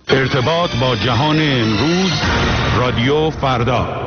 ارتباط با جهان امروز، رادیو فردا.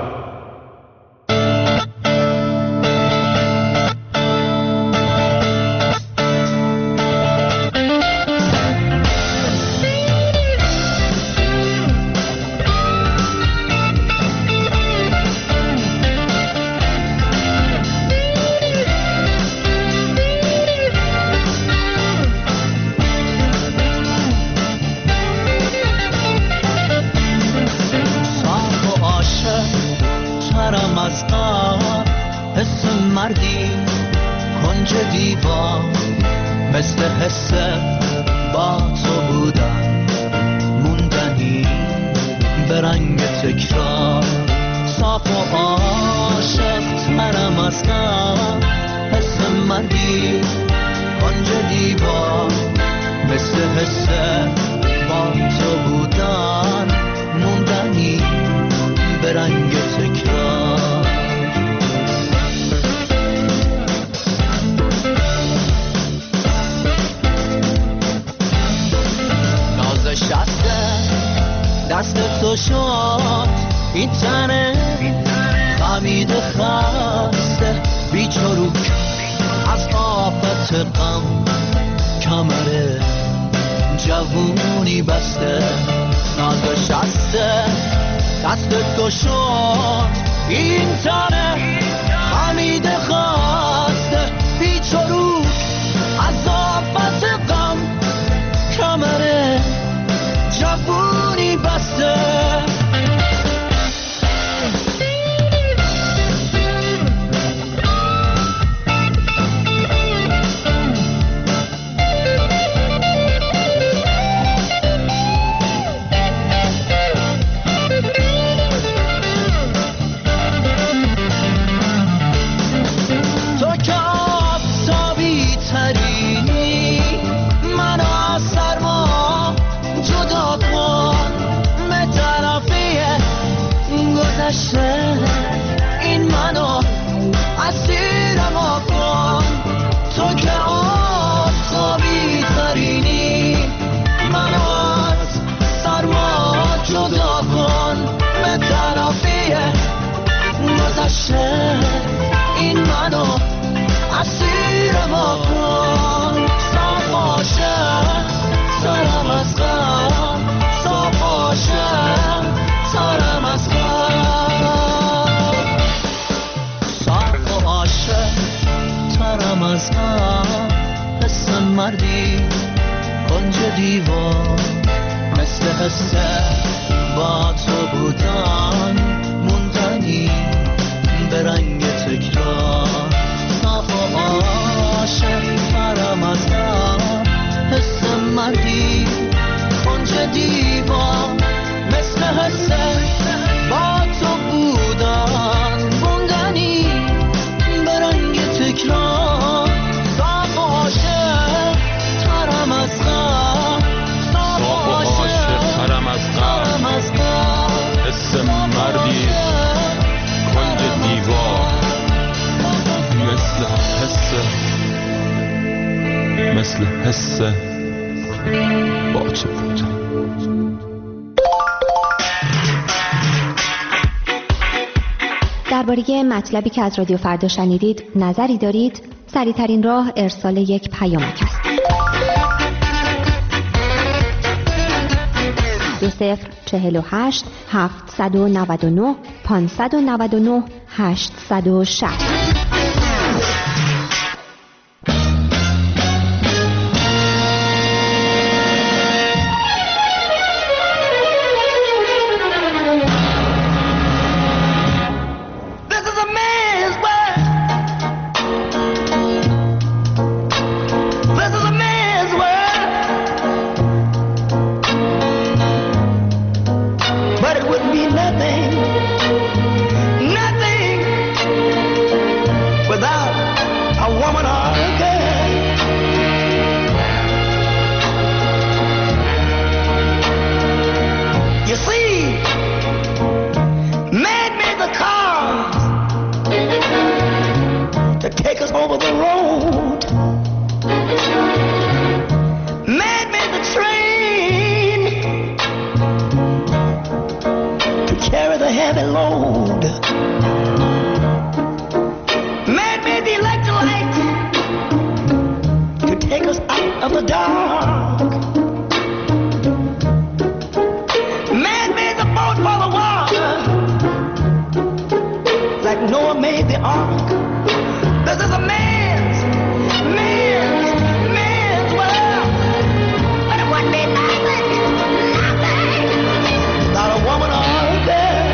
مثل حس باچه بود. درباره مطلبی که از رادیو فردا شنیدید نظری دارید؟ سریع‌ترین راه ارسال یک پیامک است. 2048 799 599 860. Nothing heavy load. Man made the electric light to take us out of the dark. Man made the boat for the water, like Noah made the ark. This is a man's world. But it wouldn't be nothing without a woman or a girl.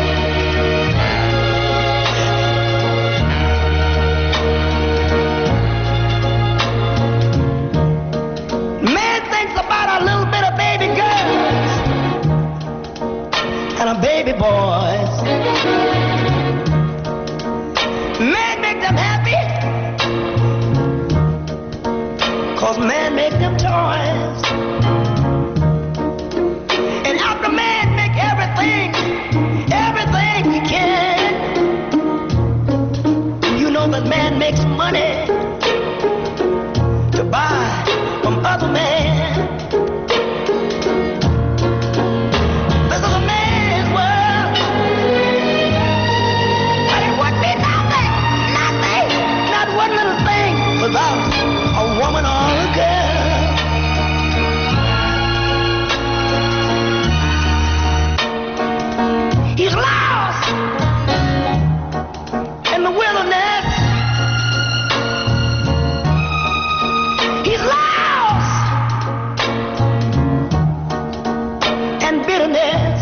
Man thinks about a little bit of baby girls and a baby boys. Man make them happy, 'cause man make them toys. And after man make everything he can, you know that man makes money to buy from other men. This is a man's world, but it would be nothing, not one little thing without a woman or a girl. He's lost in the wilderness. He's lost in bitterness.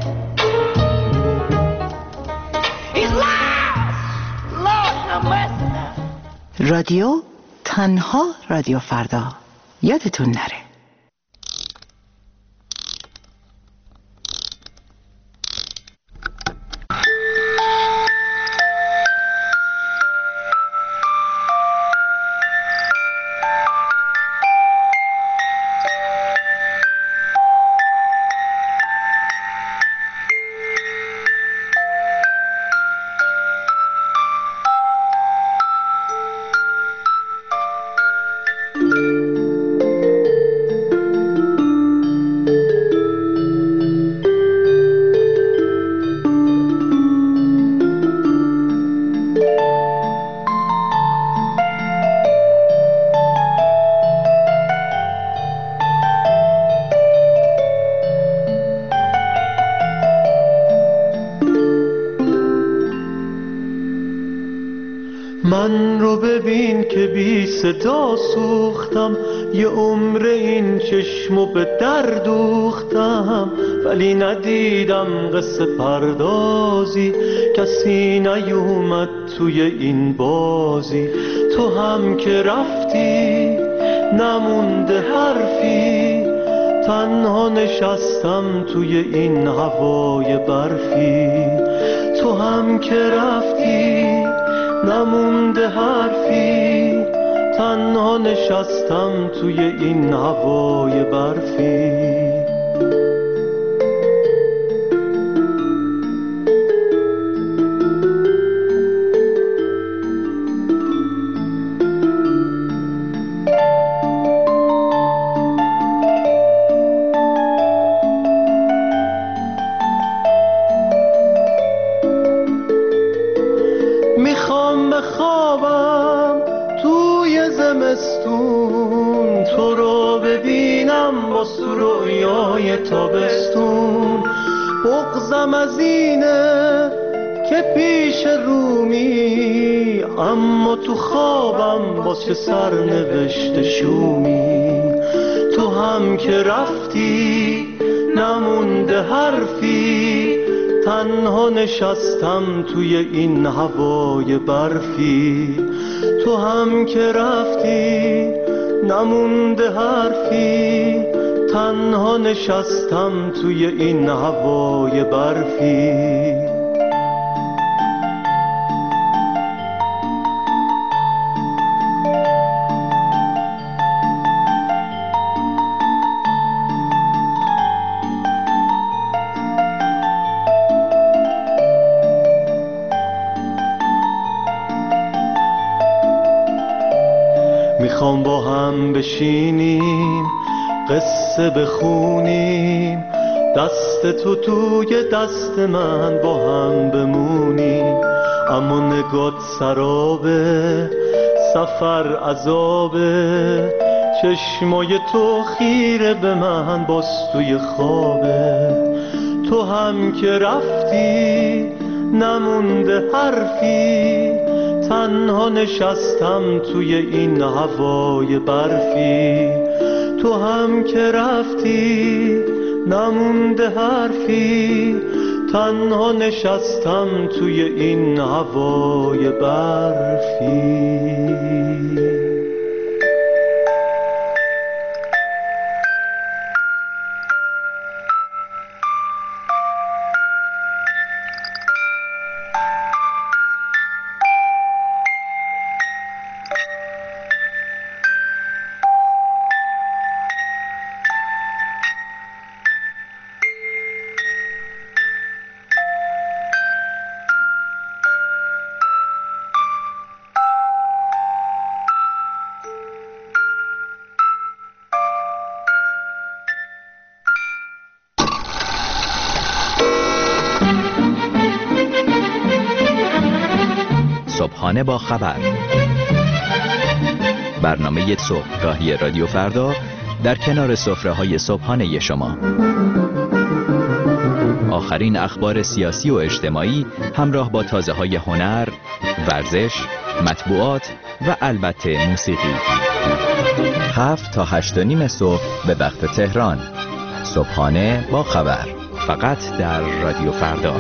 He's lost. Lord have mercy now. رادیو تنها رادیو فردا. یادتون نره. من رو ببین که بی صدا سوختم، یه عمر این چشمو به در دوختم، ولی ندیدم قصه پردازی، کسی نیومد توی این بازی. تو هم که رفتی نمونده حرفی، تنها نشستم توی این هوای برفی. تو هم که رفتی نمونده حرفی، تنها نشستم توی این هوای برفی. میخوام بخوابم توی زمستون، تو رو ببینم با رویای تابستون. بغضم از اینه که پیش رومی، اما تو خوابم واسه سرنوشت شومی. تو هم که رفتی نمونده حرفی، تنها نشستم توی این هوای برفی. تو هم که رفتی نمونده حرفی، تنها نشستم توی این هوای برفی. میخوام با هم بشینیم قصه بخونیم، دست تو توی دست من با هم بمونیم، اما نگات سرابه، سفر عذابه، چشمای تو خیره به من باز توی خوابه. تو هم که رفتی نمونده حرفی، تنها نشستم توی این هوای برفی. تو هم که رفتی نمونده حرفی، تنها نشستم توی این هوای برفی. صبحانه با خبر، برنامه صبحگاهی رادیو فردا در کنار سفره‌های صبحانه شما. آخرین اخبار سیاسی و اجتماعی همراه با تازه‌های هنر، ورزش، مطبوعات و البته موسیقی. 7 تا 8:30 صبح به وقت تهران. صبحانه با خبر، فقط در رادیو فردا.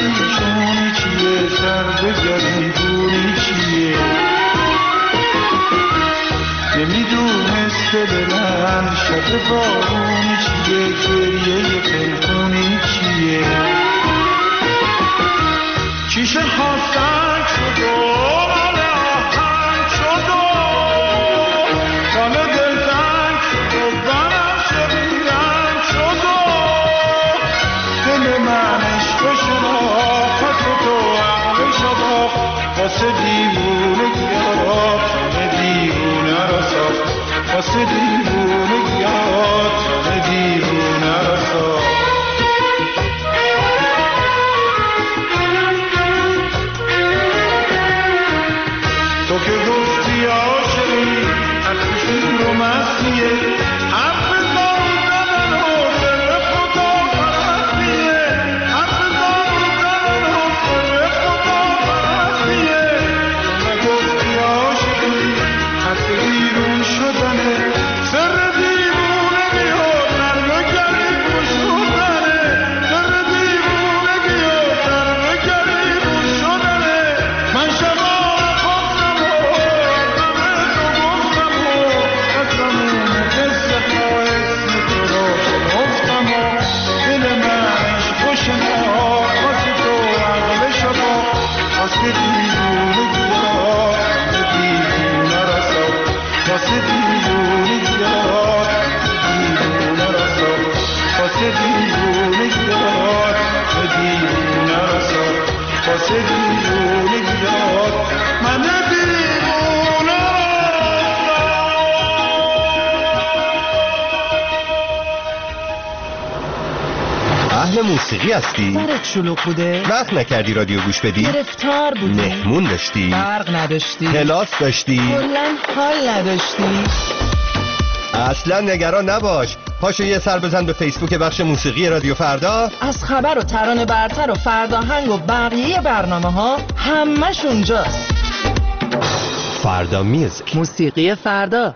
پریشونی چیه، سر به گریبونی چیه، نمیدونست دلم شب بارونی چیه، گریه پنهونی چیه. شیشه ها سنگ شد و مال آهنگ شد و جان دل تنگ شد و بنفش بیرنگ شد و دل من عشق شناخت تو عقل شد واسه دیوونگی ها تن دیوونه را ساخت، واسه دیوونگی ها تن دیوونه را ساخت. تو که گفتی عاشقی حرف شور و مستیه، حرف زارو زدن و سر خدا پرستیه، حرف زارو زدن و سر خدا پرستیه. تو نگفتی عاشقی حرف بیرون شدنه، سر دیوونگی ها نرمگری گشودنه، سر دیوونگی ها نرمگری گشودنه. من شما اهل موسیقی هستی؟ برات شلوغ بوده؟ وقت نکردی رادیو گوش بدی؟ گرفتار بودی؟ مهمون داشتی؟ برق نداشتی؟ کلاس داشتی؟ کلن حال نداشتی؟ اصلا نگران نباش، پاشو یه سر بزن به فیسبوک بخش موسیقی رادیو فردا. از خبر و ترانه برتر و فرداهنگ و بقیه برنامه ها همش اونجاست. فردا میوزیک، موسیقی فردا.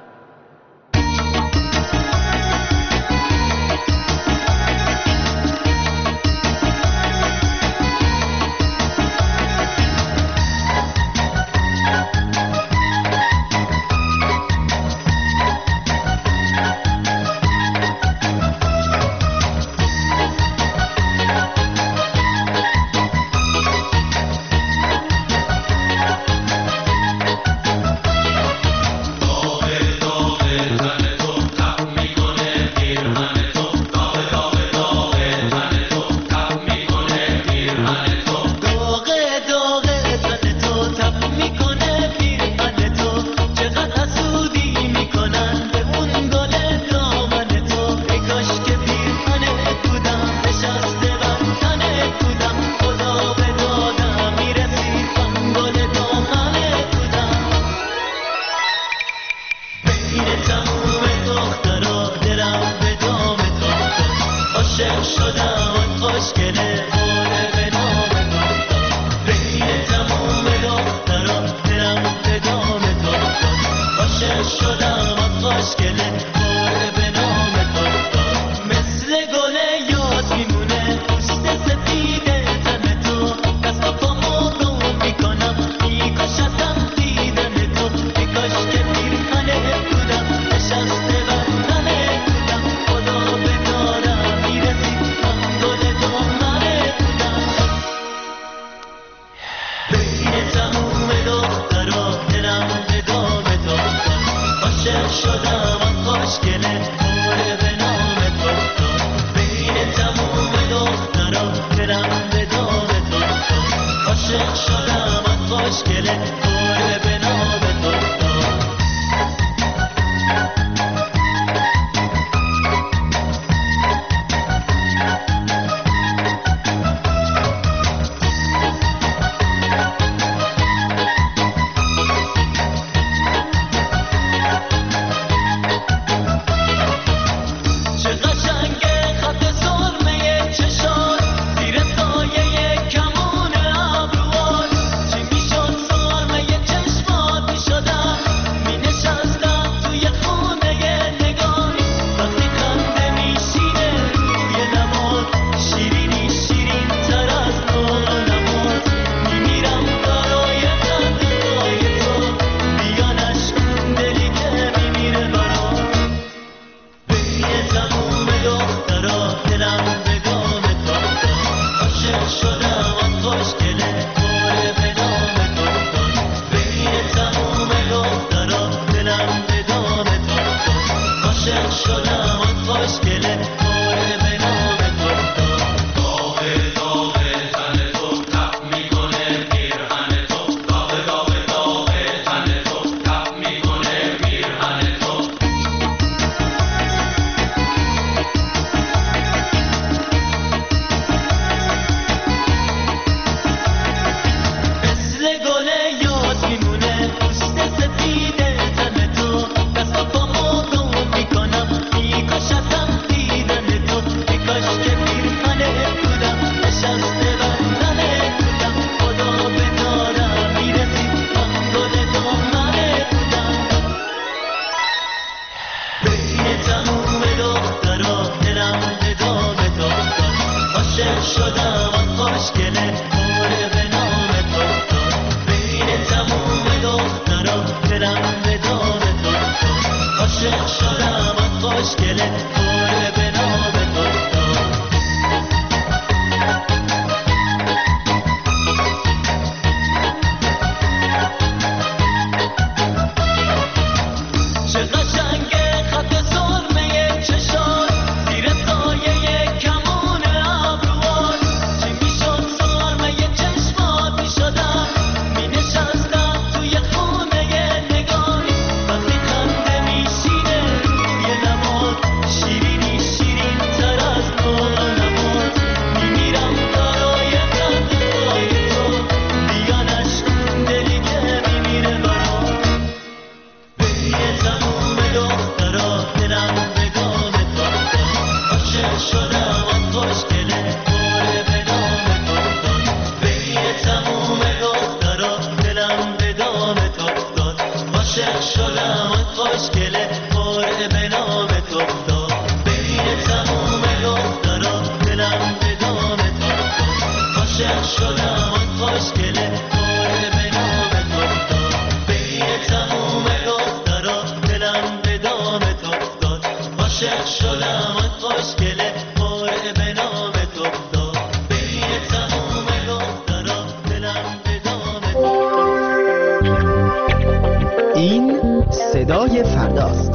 این صدای فرداست.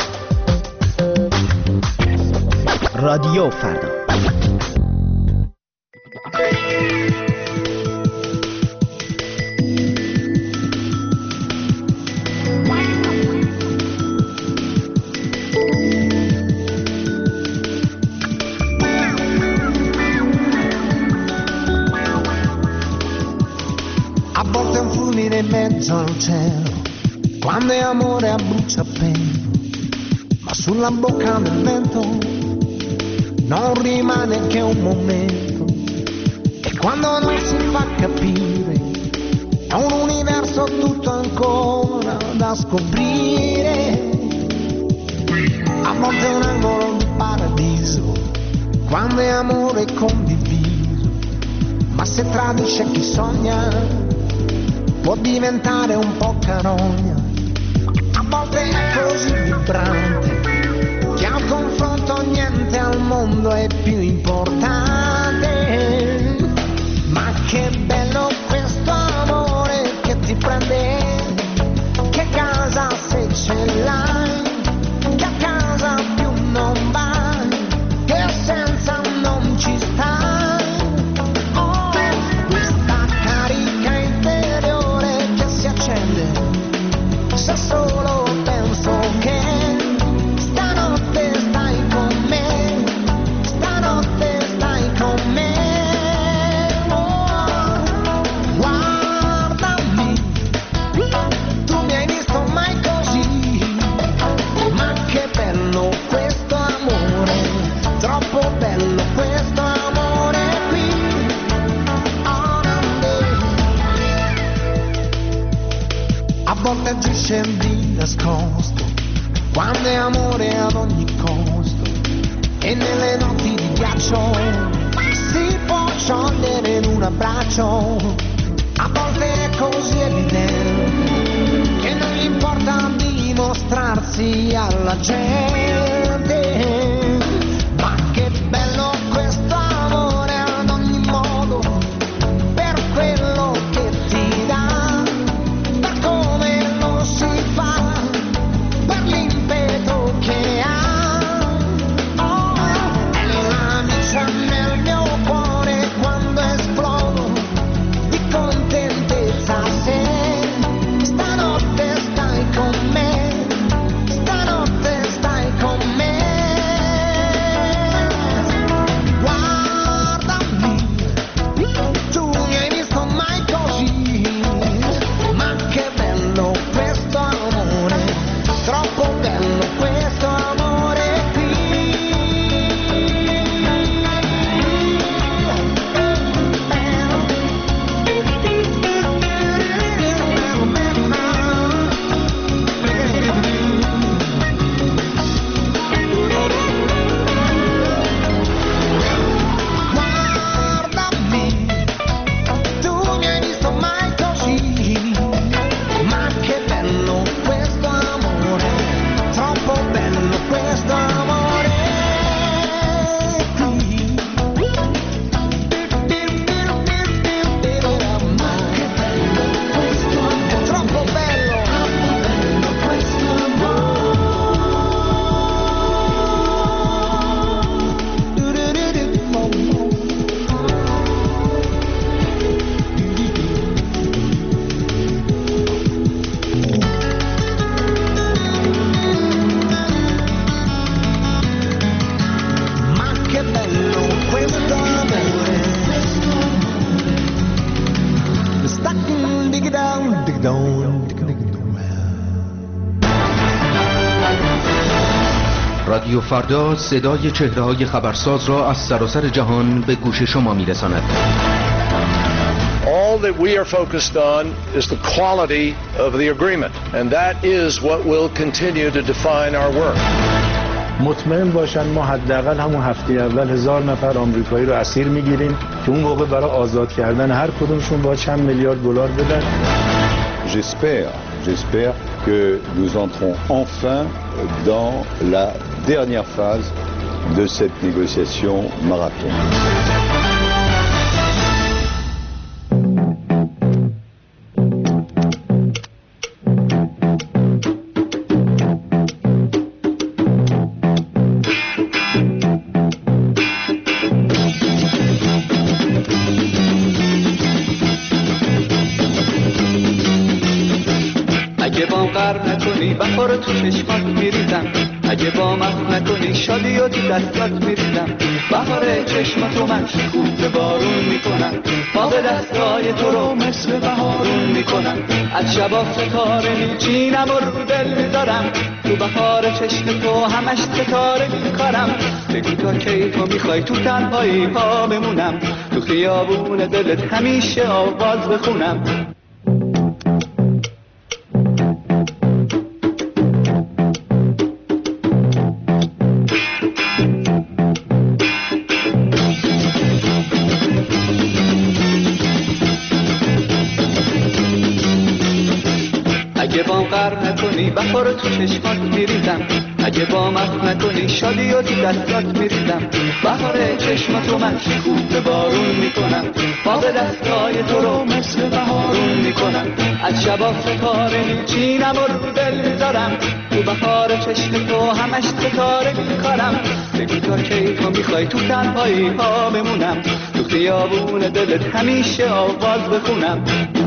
رادیو فردا. A volte un fulmine in mezzo al cielo, quando è amore a bruciapelo, ma sulla bocca del vento non rimane che un momento, e quando non si fa capire è un universo tutto ancora da scoprire. A volte è un angolo di paradiso, quando è amore condiviso, ma se tradisce chi sogna può diventare un po' carogna. A volte è così vibrante che al confronto niente al mondo è più importante. Ma che bello questo amore che ti prende, che casa se ce l'hai, che a casa più non vai, che senza non ci stai. Oh, questa carica interiore che si accende se solo penso che stanotte stai con me, stanotte stai con me. Oh, guardami, tu mi hai visto mai così, ma che bello questo amore, troppo bello questo amore qui. A volte agisce di nascosto, quando è amore ad ogni costo, e nelle notti di ghiaccio si può sciogliere in un abbraccio. A volte è così evidente che non gli importa dimostrarsi alla gente. Ma che bello questo amore ad ogni modo, per quello che ti dà, per come lo si fa, per l'impeto che ha. Oh, è la miccia nel mio cuore quando esplodo di contentezza se stanotte stai con me, stanotte stai con me. Guardami, tu mi hai visto mai così, ma che bello questo amore, troppo bello questo amore qui. Guardami, tu mi hai visto mai così, ma che bello questo amore, troppo bello questo amore qui. Ma che bello questo amore, è troppo bello questo Ma che bello questo amore. Stacking dig down, dig down, dig down. رادیو فردا صدای چهره‌های خبرساز را از سراسر جهان به گوش شما می‌رساند. All that we are focused on is the quality of the agreement, and that is what will continue to define our work. مطمئن باشن ما حداقل همون هفته اول 1000 نفر آمریکایی رو اسیر میگیریم که اون موقع برای آزاد کردن هر کدومشون با چند میلیارد دلار بدن. J'espère que nous entrons enfin dans la dernière phase de cette négociation marathon. بخور تو چشمات میریزم، اگه با مخ نکنی شادی و تو دستات میریزم. بهار چشماتو من شکوفه بارون میکنم، باغ دستای تو رو مثل بهارون میکنم. از شبا ستاره میچینم و رو دل میذارم، تو بهار چشم تو همش ستاره میکارم. بگو تا کی تو میخوای تو تنهایی پا بمونم، تو خیابون دلت همیشه آواز بخونم. بخور تو چشمات میریزم، اگه با مخ نکنی شادی و تو دستات میریزم. بهار چشماتو من شکوفه بارون میکنم، باغ دستای تو رو مثل بهارون میکنم. از شبا ستاره میچینم و رو دل میذارم، تو بهار چشم تو همش ستاره میکارم. بگو تا کی تو میخوای تو تنهایی ها بمونم، تو خیابون دلت همیشه آواز بخونم.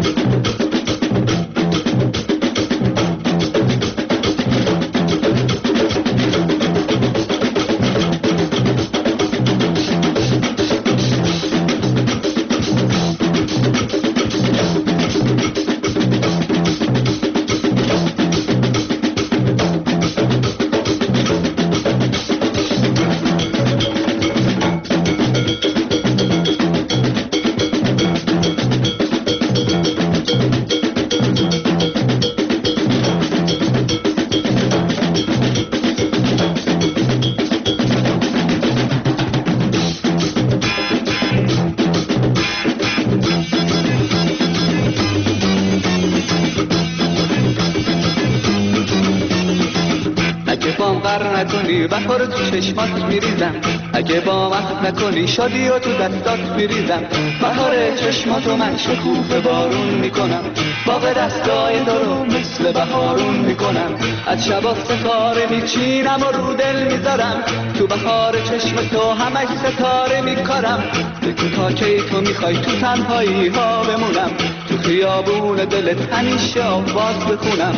بخور تو چشمات میریزم، اگه با مخ نکنی شادی و تو دستات میریزم. بهار چشماتو من شکوفه بارون میکنم، باغ دستای تو رو مثل بهارون میکنم. از شبا ستاره میچینم و رو دل میذارم، تو بهار چشم تو همش ستاره میکارم. بگو تا کی تو میخوای تو تنهایی ها بمونم، تو خیابون دلت همیشه آواز بخونم.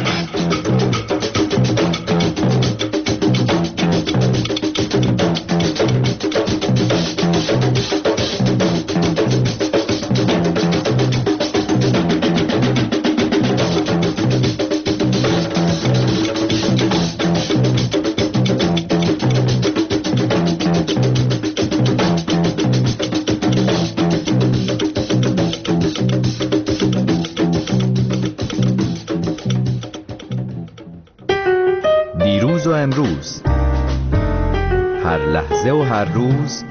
امروز، هر لحظه و هر روز،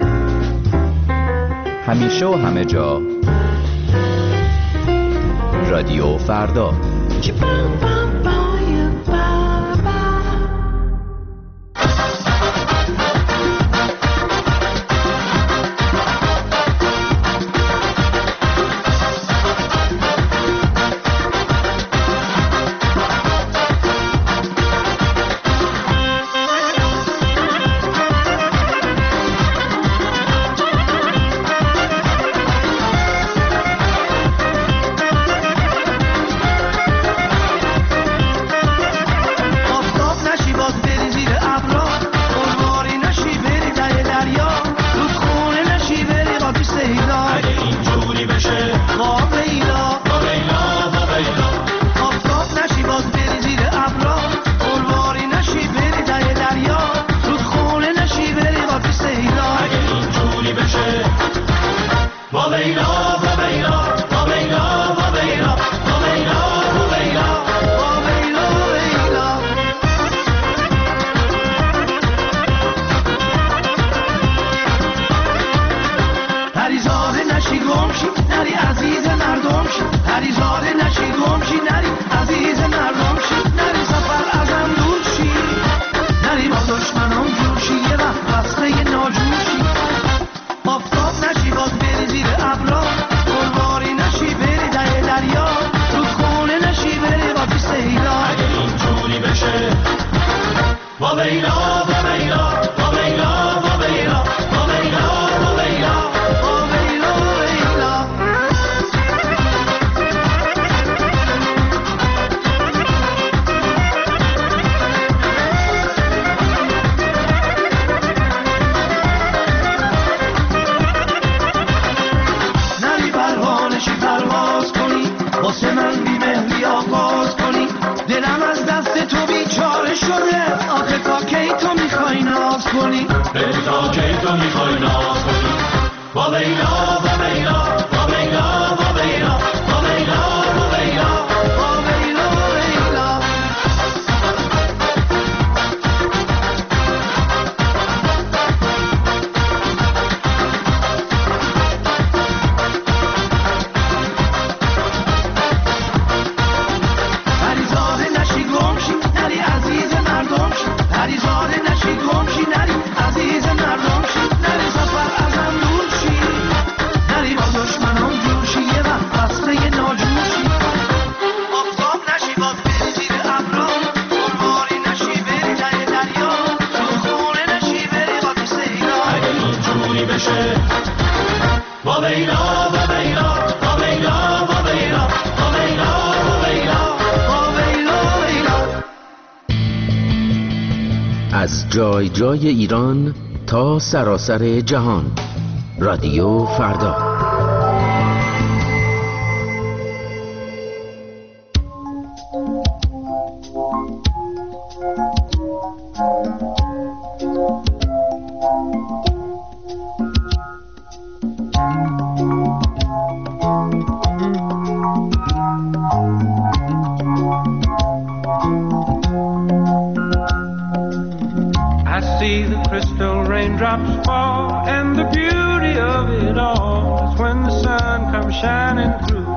همیشه و همه جا، رادیو فردا. تو میخوای ناز کنی. با ویلا با ویلا با ویلا با ویلا با ویلا با ویلا با ویلا با ویلا. پریزاده نشی گمشی نری عزیز مردم شی. پریزاده نشی گمشی نری عزیز مردم شی. نری سفر ازم دور شی. نری با دشمنان جور شی. یه وقت بسته ناجور شی. آفتاب نشی باز بری زیر ابرام. گلواری نشی بری ته دریا. خونه نشی بری با تو سیلا. اگه اینجوری بشه با ویلا با ویلا با ویلا با ویلا با ویلا با ویلا با ویلا ویلا. از جای جای ایران تا سراسر جهان، رادیو فردا. I see the crystal raindrops fall, and the beauty of it all is when the sun comes shining through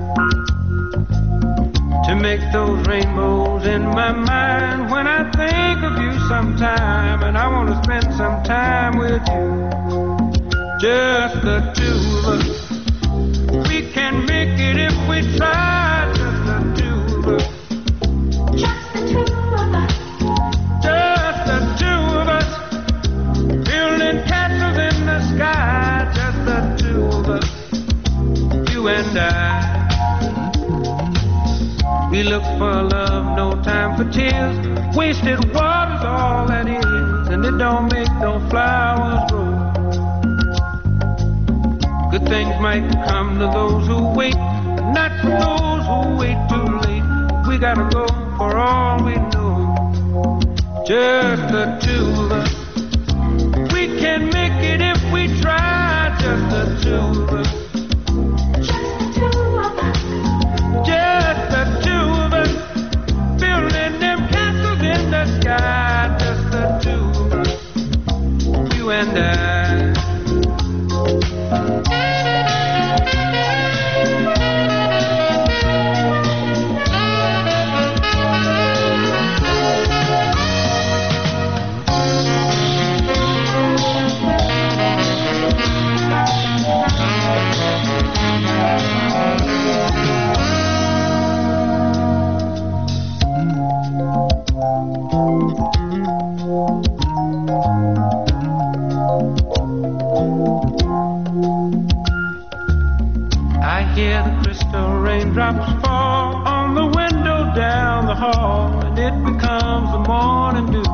to make those rainbows in my mind. When I think of you sometime, and I want to spend some time with you, just the two of us. We can make it if we try, just the two of us. Just the two of us. Just the two of us. Building castles in the sky, just the two of us. You and I. We look for love, no time for tears. Wasted water's all that is, and it don't make no flowers grow. Good things might come to those who wait, not for those who wait too late. We gotta go for all we know. Just the two of us. We can make it if we try. Just the two of us. Just the two of us. Just the two of us. Building them castles in the sky. Just the two of us. You and I. I hear the crystal raindrops fall on the window down the hall, and it becomes the morning dew.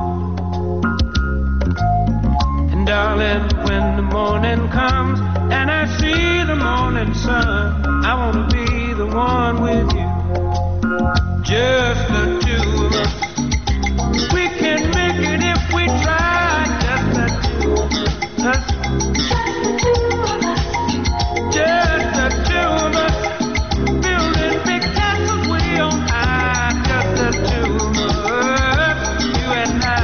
And darling, when the morning comes and I see the morning sun, I want to be the one with you. Just the two of us. We can make it if we try. Just the two of us. Just the two of us. Building big castles way on high. Just the two of us. You and I.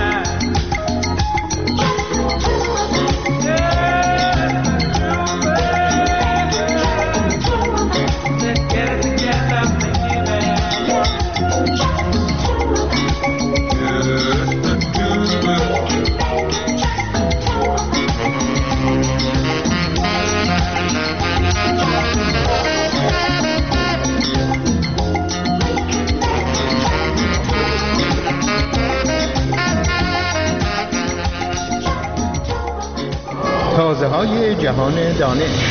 Just the two of us. Let's get it together, baby. تازه‌های جهان دانش.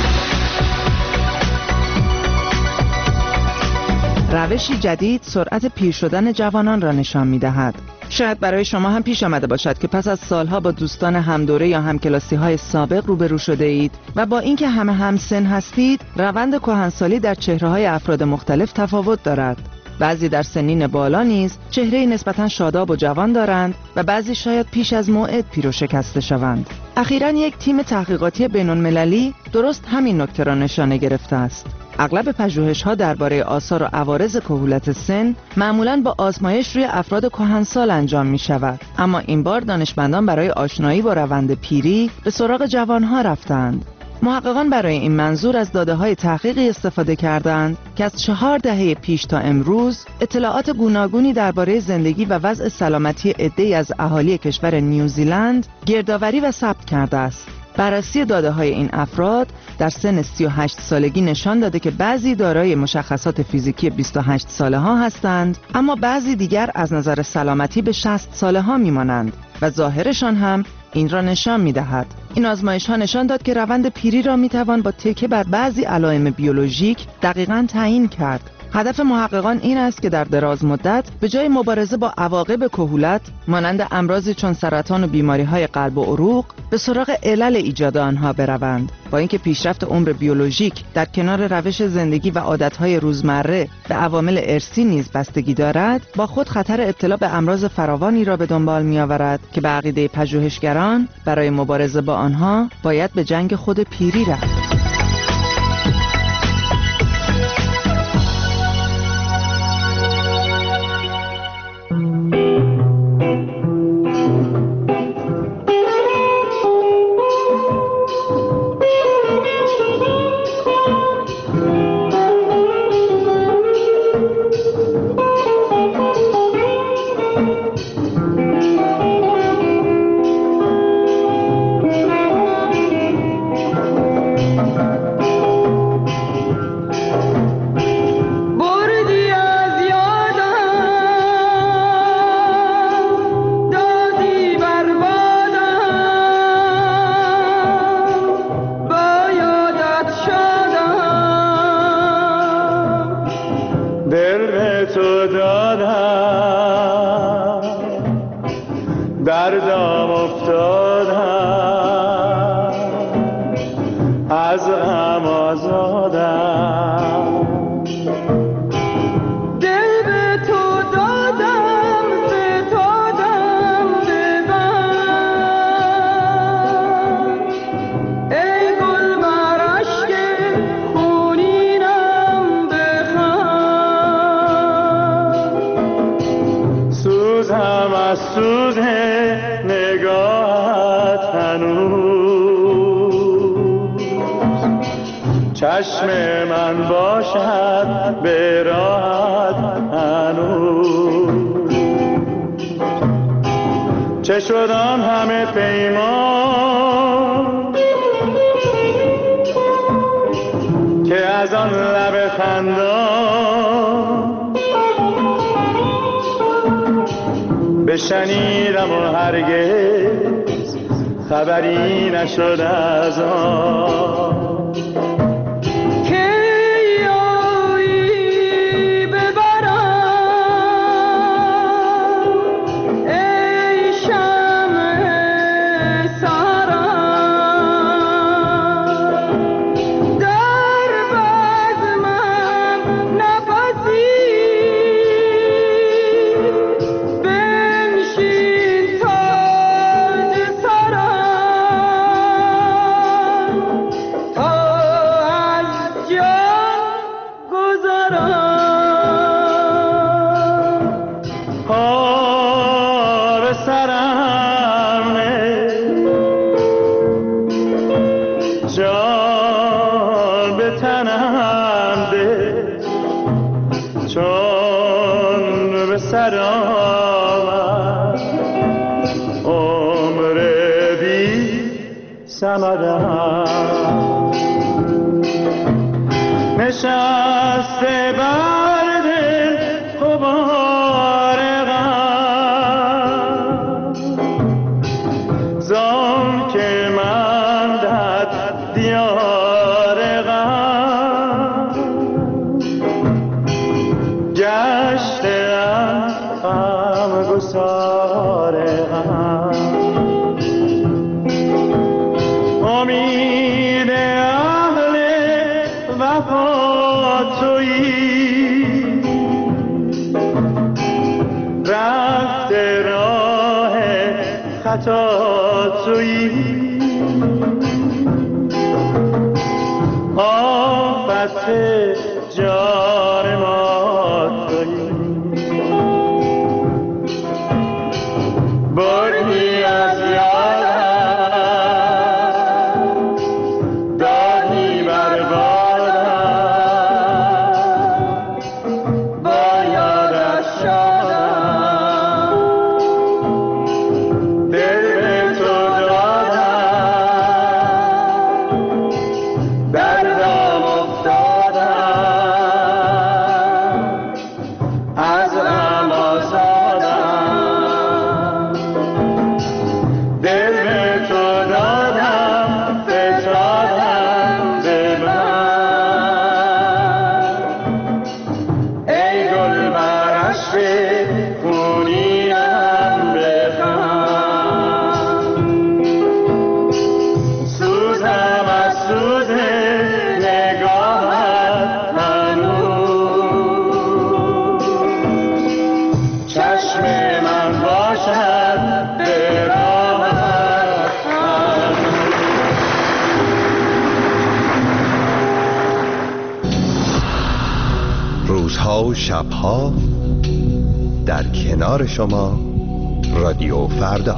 روشی جدید سرعت پیر شدن جوانان را نشان می‌دهد. شاید برای شما هم پیش آمده باشد که پس از سالها با دوستان همدوره یا همکلاسی‌های سابق روبرو شده اید و با اینکه همه همسن هستید، روند کهنسالی در چهره‌های افراد مختلف تفاوت دارد. بعضی در سنین بالا نیز چهره نسبتاً شاداب و جوان دارند و بعضی شاید پیش از موعد پیر و شکسته شوند. اخیراً یک تیم تحقیقاتی بین‌المللی درست همین نکته را نشانه گرفته است. اغلب پژوهش‌ها درباره آثار و عوارض کهولت سن معمولاً با آزمایش روی افراد کهنسال انجام می‌شود، اما این بار دانشمندان برای آشنایی با روند پیری به سراغ جوان‌ها رفتند. محققان برای این منظور از داده‌های تحقیقی استفاده کردند که از 4 دهه پیش تا امروز اطلاعات گوناگونی درباره زندگی و وضع سلامتی عده‌ای از اهالی کشور نیوزیلند گردآوری و ثبت کرده است. بررسی داده‌های این افراد در سن 38 سالگی نشان داده که بعضی دارای مشخصات فیزیکی 28 ساله ها هستند، اما بعضی دیگر از نظر سلامتی به 60 ساله ها می‌مانند و ظاهرشان هم این را نشان می‌دهد. این آزمایش‌ها نشان داد که روند پیری را می‌توان با تکیه بر بعضی علائم بیولوژیک دقیقاً تعیین کرد. هدف محققان این است که در دراز مدت به جای مبارزه با عواقب کهولت مانند امراضی چون سرطان و بیماری‌های قلب و عروق به سراغ علل ایجاد آنها بروند. با اینکه پیشرفت عمر بیولوژیک در کنار روش زندگی و عادت‌های روزمره به عوامل ارثی نیز بستگی دارد، با خود خطر ابتلا به امراض فراوانی را به دنبال می‌آورد که به عقیده پژوهشگران برای مبارزه با آنها باید به جنگ خود پیری رفت. دردم افتادم از غم آزادم دل به تو دادم فتادم ببند ای گل بر اشک خونینم بخند سوزم از سوز نگاهت هنوز چشم من باشد به راحت هنوز چه شد آن همه پیمان که از آن لب خندان بشنیدم و هرگز خبری نشد از آن که یایی ببرم ای شمع سرم در بزمم نفسی بنشین تاج سرم تا از جان گذرم پا به سرم نه جان به تنم ده چون به سر آمد عمر بی ثمرم نشسته بر دل غبار غم زان که من در دیار غم گشتم غمگسار غم امید اهل وفا تویی خطا تویی، آفت جان ما تویی، بردی از یادم دادی بربادم، با یادت شدم دل به تو دادم، دردم افتادم از غم آزادم، دل به تو دادم فتادم به من، ای گل بر عشق خونینم بخند، سوزم از سوز نگاهت هنوز، چشم من باشد به راهت هنوز. روزها و شبها در کنار شما رادیو فردا.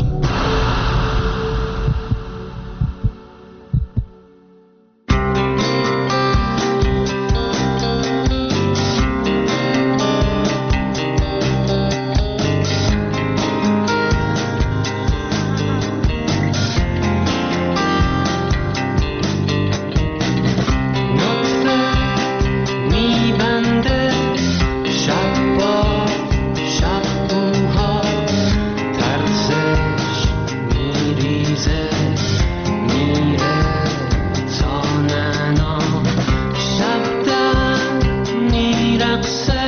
میبنده شب با شب بوها، ترسش میریزه میره تا ننا، شب دم میرقصه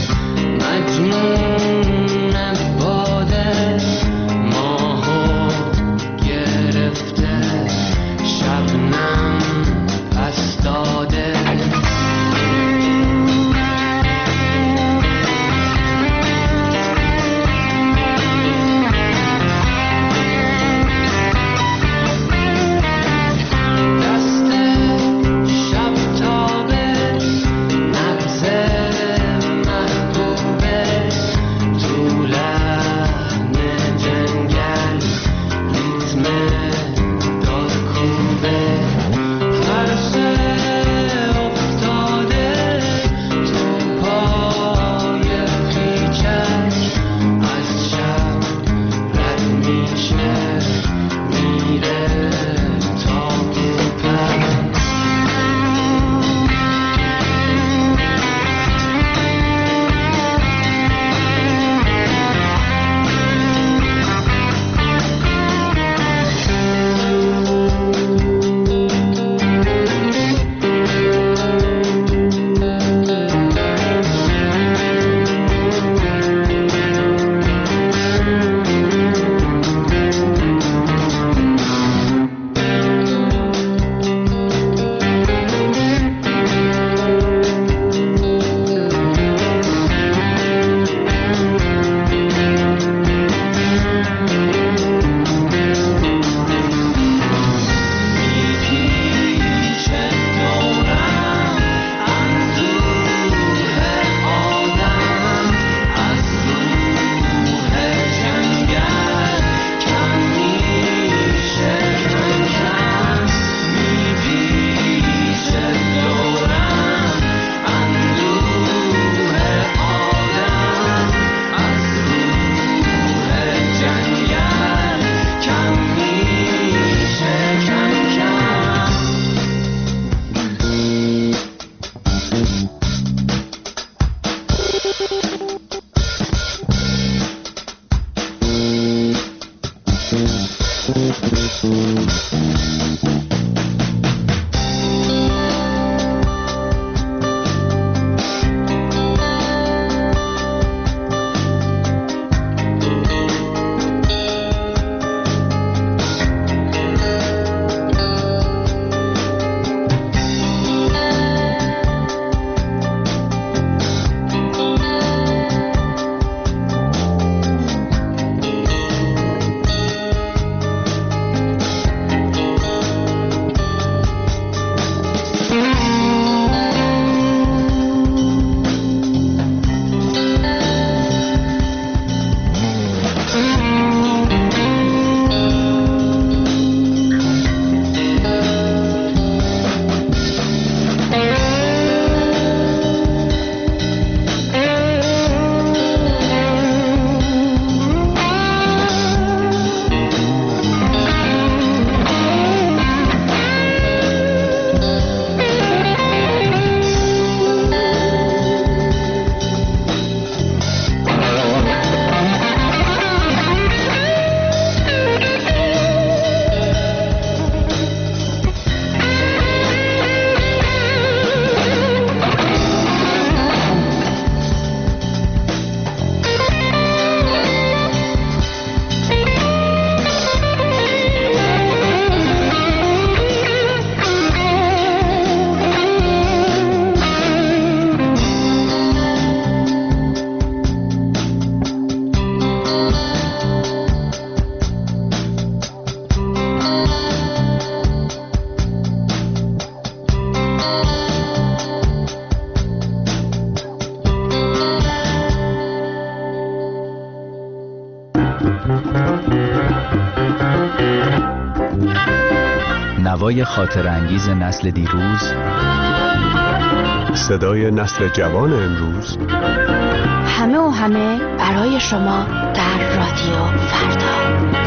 مجنون باده، ماهو گرفته شبنم پس داده. دست شب تابه نبض محبوبه، تو لحن جنگل ریتم دارکوبه، فرسه افتاده تو پای پیچک، از شب رد میشه میره تا بوپر. نوای خاطرانگیز نسل دیروز، صدای نسل جوان امروز، همه و همه برای شما در رادیو فردا.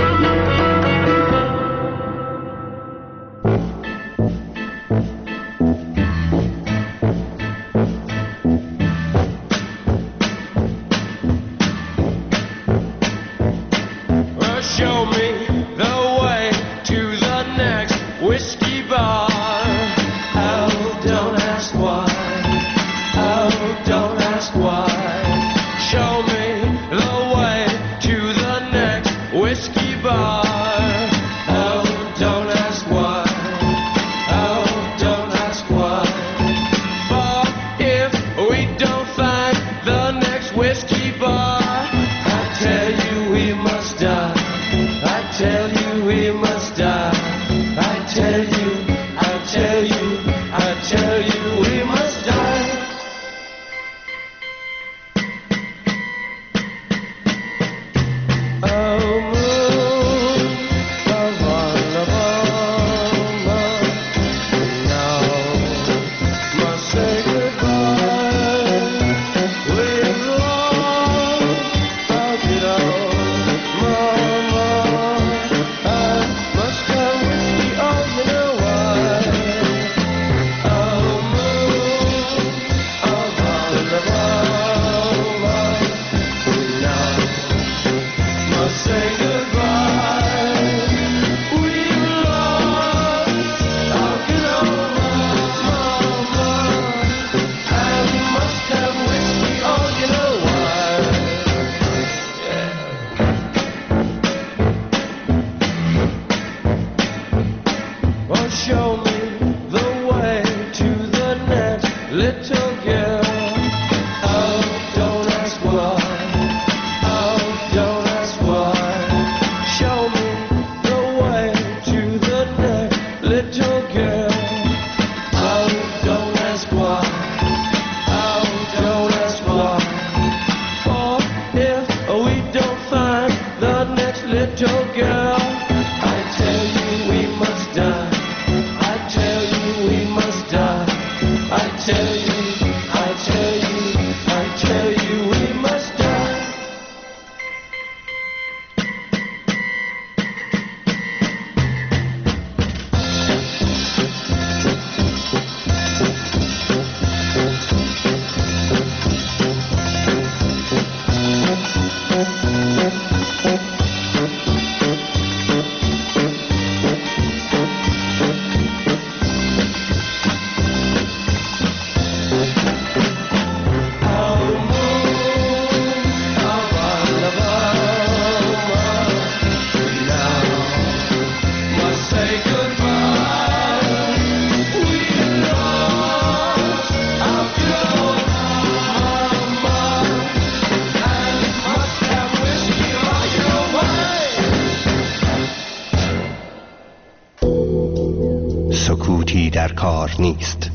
سکوتی در کار نیست.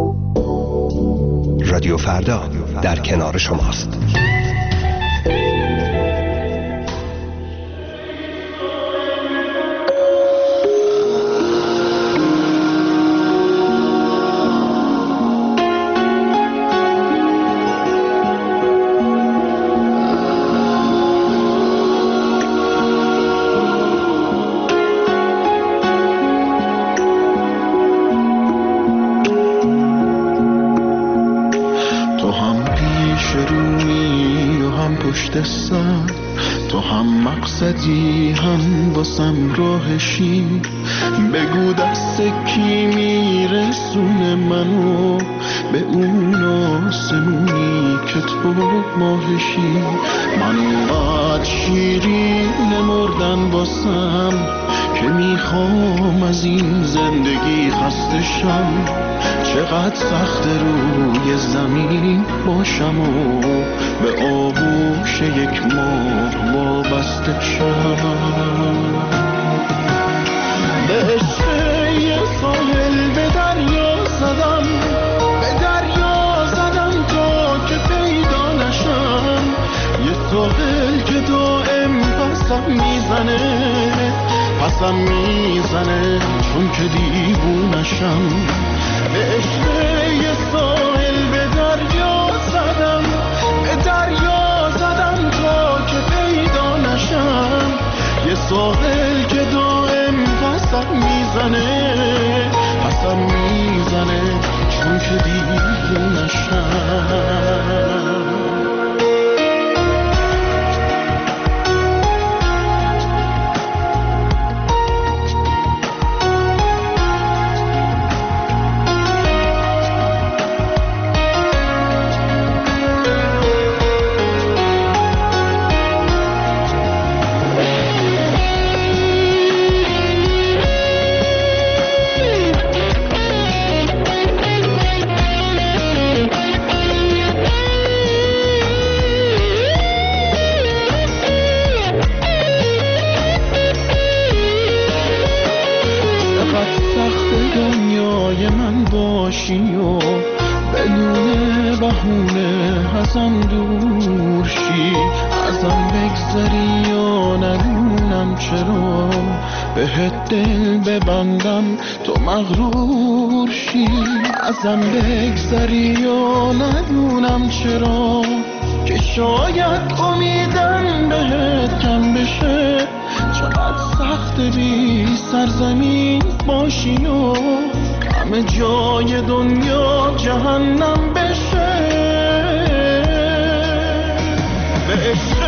رادیو فردا در کنار شماست. تو هم مقصدی هم واسم راهشی، بگو دست کی میرسونه منو به اون آسمونی که تو ماهشی. من باید شیرین مردن واسم که میخوام از این زندگی خسته شم. چقدر سخت روی زمین باشم و به آغوش یک ماه وابسته شم. به عشق یه ساحل به دریا زدم، به دریا زدم تا که پیدا نشم. یه ساحل که دائم پسم میزنه چون که دیوونشم. به عشق یه ساحل به دریا زدم، به دریا زدم تا که پیدا نشم. یه ساحل که دائم قسم میزنه، قسم میزنه چون که دیوونشم. و بدون بهونه ازم دور شی، ازم بگذری یا ندونم چرا بهت دل ببندم تو مغرور شی. ازم بگذری یا ندونم چرا که شاید امیدم بهت کم بشه. چقدر سخت بی سرزمین باشی و همه جای دنیا جهنم بشه. به